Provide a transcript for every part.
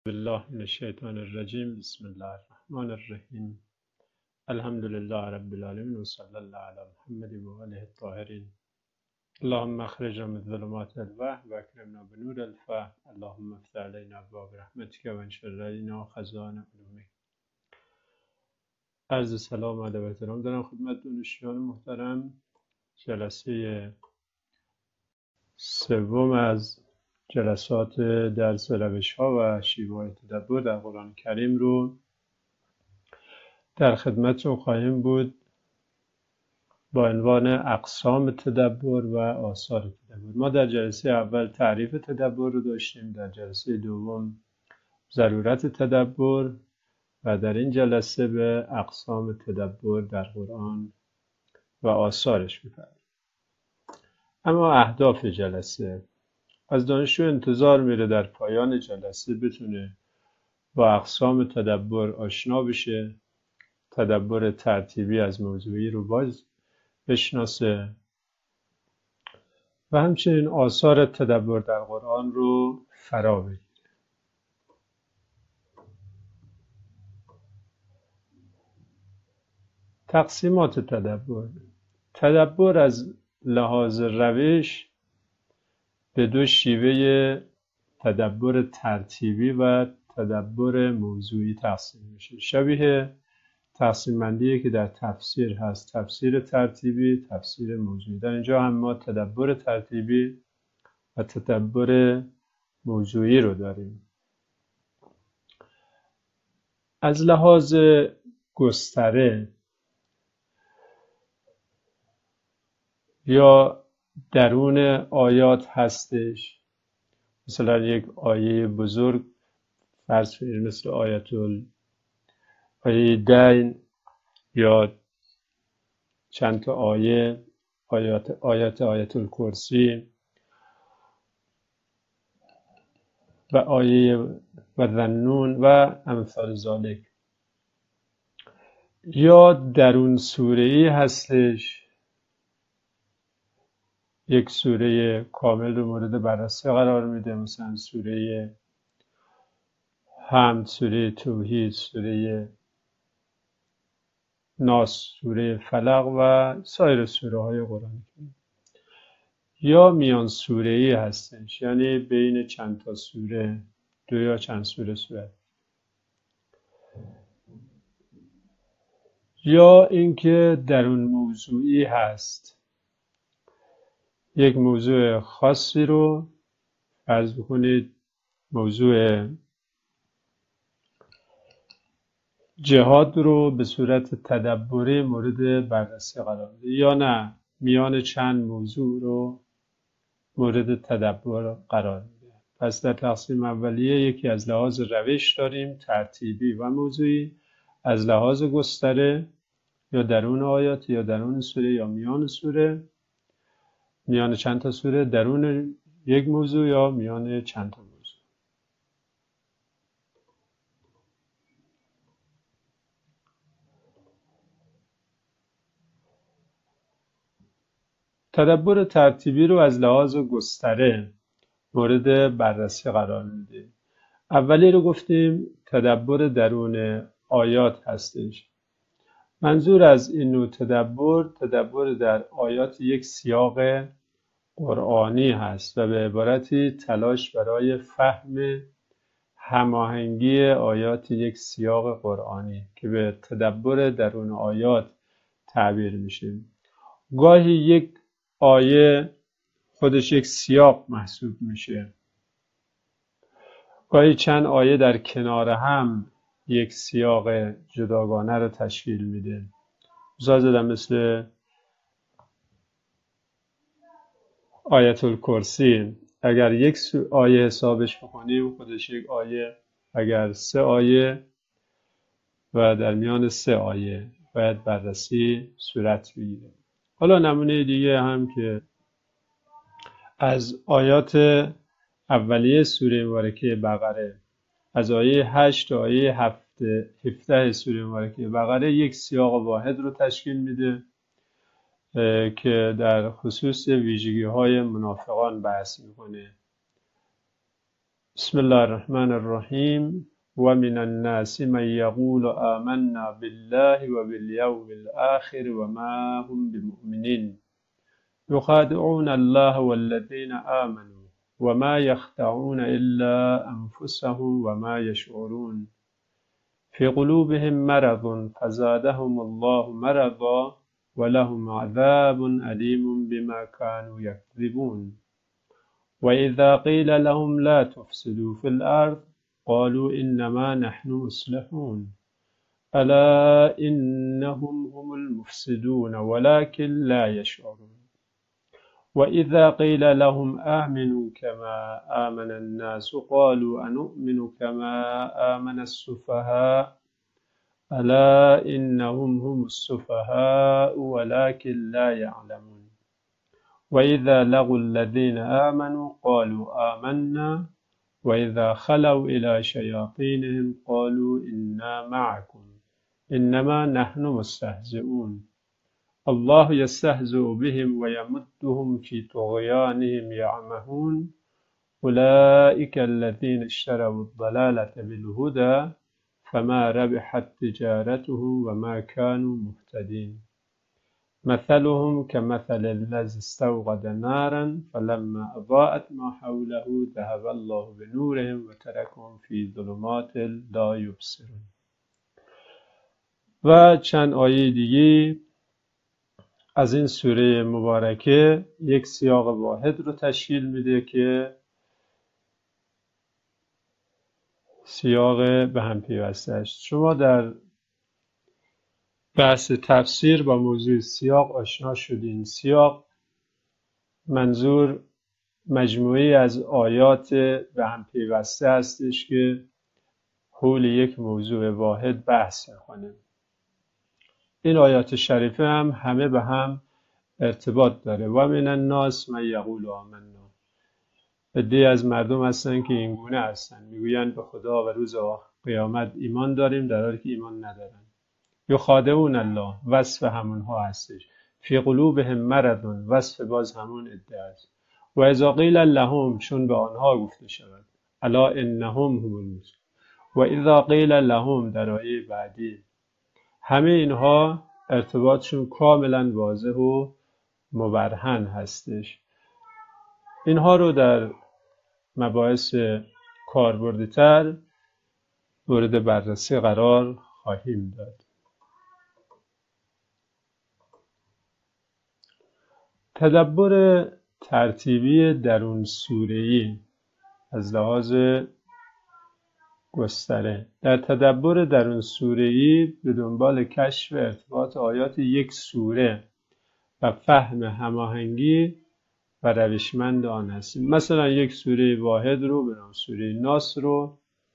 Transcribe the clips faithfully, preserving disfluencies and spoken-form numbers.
بالله من الشیطان الرجیم. بسم الله الرحمن الرحیم. الحمد لله رب العالمین و صلی الله علی محمد و آله الطاهرین. اللهم اخرجنا من ظلمات الوهم و اکرمنا بنور الفهم. اللهم افتح علینا ابواب رحمتک و انشر علینا خزائن علومک. عرض سلام و ادب و احترام دارم خدمت دانشجویان محترم. جلسه سوم از جلسات درس روش‌ها و شیوه‌های تدبر در قرآن کریم رو در خدمتتون خواهیم بود با عنوان اقسام تدبر و آثار تدبر. ما در جلسه اول تعریف تدبر رو داشتیم، در جلسه دوم ضرورت تدبر و در این جلسه به اقسام تدبر در قرآن و آثارش می‌پردازیم. اما اهداف جلسه، از دانشجو انتظار میره در پایان جلسه بتونه با اقسام تدبر آشنا بشه، تدبر ترتیبی از موضوعی رو باز بشناسه و همچنین آثار تدبر در قرآن رو فرا بگیره. تقسیمات تدبر. تدبر از لحاظ روش به دو شیوه تدبر ترتیبی و تدبر موضوعی تقسیم میشه. شبیه تقسیم بندی که در تفسیر هست، تفسیر ترتیبی، تفسیر موضوعی. در اینجا هم ما تدبر ترتیبی و تدبر موضوعی رو داریم. از لحاظ گستره یا درون آیات هستش، مثلا یک آیه بزرگ فرض کنید مثل آیت ال آیه دین یا چند تا آیه آیات آیات آیت الکرسی و آیه و ذنون و امثال ذالک، یا درون سوره‌ای هستش، یک سوره کامل رو مورد بررسی قرار میده، مثلا سوره حمد، سوره توحید، سوره ناس، سوره فلق و سایر سوره های قرآن. یا میان سوره‌ای هستش، یعنی بین چند تا سوره، دو یا چند سوره صورت. یا اینکه درون موضوعی هست، یک موضوع خاصی رو فرض بکنید موضوع جهاد رو به صورت تدبری مورد بررسی قرار میده، یا نه میان چند موضوع رو مورد تدبر قرار میده. پس در تقسیم اولیه یکی از لحاظ روش داریم ترتیبی و موضوعی، از لحاظ گستره یا درون آیات یا درون سوره یا میان سوره، میان چند تا سوره، درون یک موضوع یا میان چند تا موضوع. تدبر ترتیبی رو از لحاظ گستره مورد بررسی قرار میده. اولی رو گفتیم تدبر درون آیات هستش. منظور از این نوع تدبر، تدبر در آیات یک سیاق قرآنی هست و به عبارتی تلاش برای فهم هماهنگی آیات یک سیاق قرآنی که به تدبر درون آیات تعبیر میشه. گاهی یک آیه خودش یک سیاق محسوب میشه، گاهی چند آیه در کنار هم یک سیاق جداگانه رو تشکیل میده. مثال زدم مثل آیت الکرسی، اگر یک آیه حسابش بکنیم خودش یک آیه، اگر سه آیه و در میان سه آیه باید بررسی صورت بگیره. حالا نمونه دیگه هم که از آیات اولیه سوره مبارکه بقره، از آیه هشت تا آیه هفده سوره مبارکه بقره یک سیاق واحد رو تشکیل میده که در خصوص ویژگی های منافقان بحث میکنه. بسم الله الرحمن الرحیم و من الناس من یقول آمنا بالله و بالیوم الآخر و ما هم بمؤمنین یخادعون الله والذین آمنوا و ما یخدعون الا انفسهم و ما یشعرون في قلوبهم مرض فزادهم الله مرضا ولهم عذاب أليم بما كانوا يكذبون وإذا قيل لهم لا تفسدوا في الأرض قالوا إنما نحن مصلحون ألا إنهم هم المفسدون ولكن لا يشعرون وإذا قيل لهم آمنوا كما آمن الناس قالوا أنؤمن كما آمن السفهاء ألا إنهم هم السفهاء ولكن لا يعلمون وإذا لقوا الذين آمنوا قالوا آمنا وإذا خلوا إلى شياطينهم قالوا إنا معكم إنما نحن مستهزئون الله يستهزئ بهم ويمدهم في طغيانهم يعمهون أولئك الذين اشتروا الضلالة بالهدى فما ربحت تجارتهم وما كانوا مهتدين مثلهم كمثل الذي استوقد نارا فلما أضاءت ما حوله ذهب الله بنورهم وتركهم في ظلمات لا يبصرون. و چند آیه دیگه از این سوره مبارکه یک سیاق واحد رو تشکیل میده که سیاق به هم پیوسته است. شما در بحث تفسیر با موضوع سیاق آشنا شدین. سیاق منظور مجموعی از آیات به هم پیوسته هستش که حول یک موضوع واحد بحث می‌کنه. این آیات شریفه هم همه به هم ارتباط داره. و من الناس من یقول آمنا. عده‌ای از مردم هستن که این گونه هستن، میگویند به خدا و روز قیامت ایمان داریم در حالی که ایمان ندارن. یخادعون الله، وصف همونها هستش. فی قلوبهم مرض، وصف باز همون عده است. و اذا قیل لهم، چون به آنها گفته شود الا انهم هم المفسدون. و اذا قیل لهم در آیه بعدی، همه اینها ارتباطشون کاملا واضح و مبرهن هستش. اینها رو در مباحث کاربردی‌تر مورد بررسی قرار خواهیم داد. تدبر ترتیبی درون سوره‌ای از لحاظ گستره. در تدبر درون سوره‌ای به دنبال کشف ارتباط آیات یک سوره و فهم هماهنگی و روشمند آن هستیم. مثلا یک سوره واحد رو به نام سوره ناس رو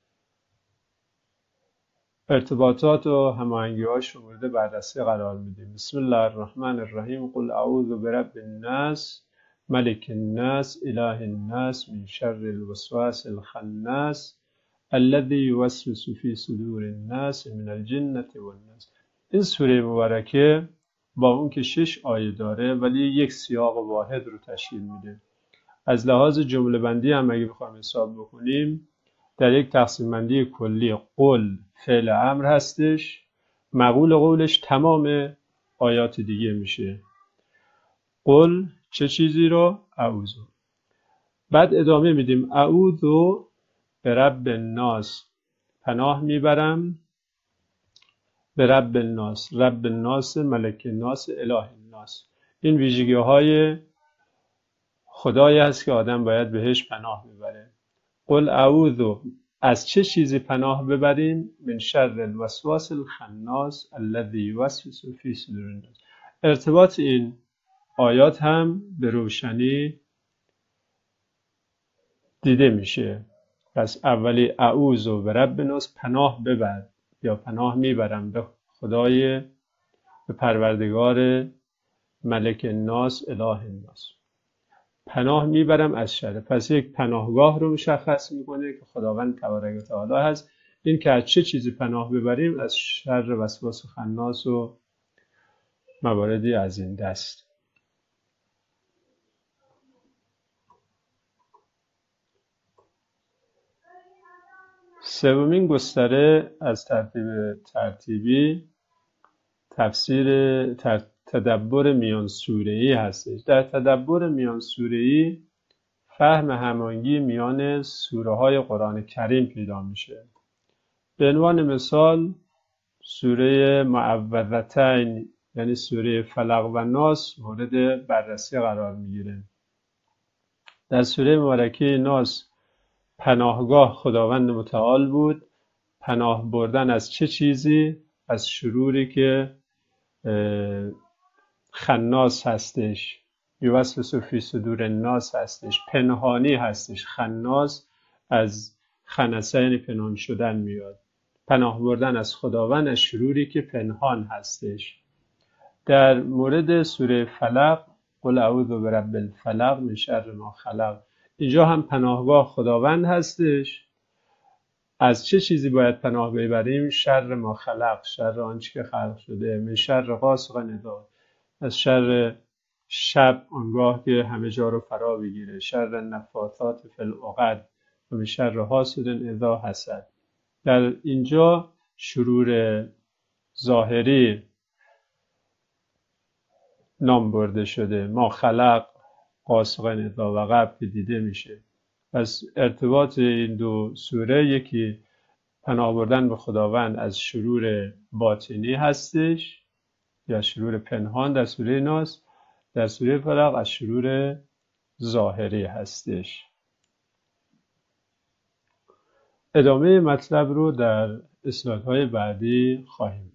ارتباطات و هماهنگی‌هاش رو مورد بررسی قرار میدیم. بسم الله الرحمن الرحیم. قل اعوذ برب الناس ملک الناس اله الناس من شر الوسواس الخناس الذي يوسوس في صدور الناس من الجنة والناس. این سوره مبارکه با اون که شش آیه داره ولی یک سیاق واحد رو تشکیل میده. از لحاظ جمله بندی هم اگه بخوایم حساب بکنیم، در یک تقسیم بندی کلی قل فعل امر هستش، مقول قولش تمام آیات دیگه میشه. قل چه چیزی رو؟ اعوذ. بعد ادامه میدیم اعوذ به رب الناس، پناه میبرم به رب الناس، رب الناس، ملک الناس، اله الناس. این ویژگی های خدایی هست که آدم باید بهش پناه ببره. قل اعوذ، از چه چیزی پناه ببریم؟ من شر الوسواس الخناس الذی یوسوس فی صدور الناس. ارتباط این آیات هم به روشنی دیده میشه. پس اولی اعوذ برب الناس، پناه ببر یا پناه میبرم به خدای، به پروردگار ملک الناس اله الناس، پناه میبرم از شر. پس یک پناهگاه رو مشخص میکنه که خداوند تبارک و تعالی هست. این که از چه چیزی پناه ببریم؟ از شر وسواس خناس و مواردی از این دست. سومین گستره از ترتیب ترتیبی تفسیر تدبر میان سوره‌ای هستش. در تدبر میان سوره‌ای فهم هماهنگی میان سوره های قرآن کریم پیدا میشه. به عنوان مثال سوره معوذتین یعنی سوره فلق و ناس مورد بررسی قرار میگیره. در سوره مبارکه ناس پناهگاه خداوند متعال بود. پناه بردن از چه چیزی؟ از شروری که خناس هستش، یوسوس فی صدور الناس هستش، پنهانی هستش. خناس از خنسه یعنی پنهان شدن میاد. پناه بردن از خداوند از شروری که پنهان هستش. در مورد سوره فلق قل اعوذ برب الفلق من شر ما خلق، اینجا هم پناهگاه خداوند هستش. از چه چیزی باید پناه ببریم؟ شر ما خلق، شر آنچه که خلق شده. من شر غاسق اذا، از شر شب آنگاه که همه جا رو فرا بگیره. شر نفاثات فی العقد و من شر حاسد اذا حسد. در اینجا شرور ظاهری نام برده شده. ما خلق، غاسق اذا وقب که دیده میشه. پس ارتباط این دو سوره، یکی پناه بردن به خداوند از شرور باطنی هستش یا شرور پنهان در سوره ناس، در سوره فلق از شرور ظاهری هستش. ادامه مطلب رو در اسلایدهای بعدی خواهیم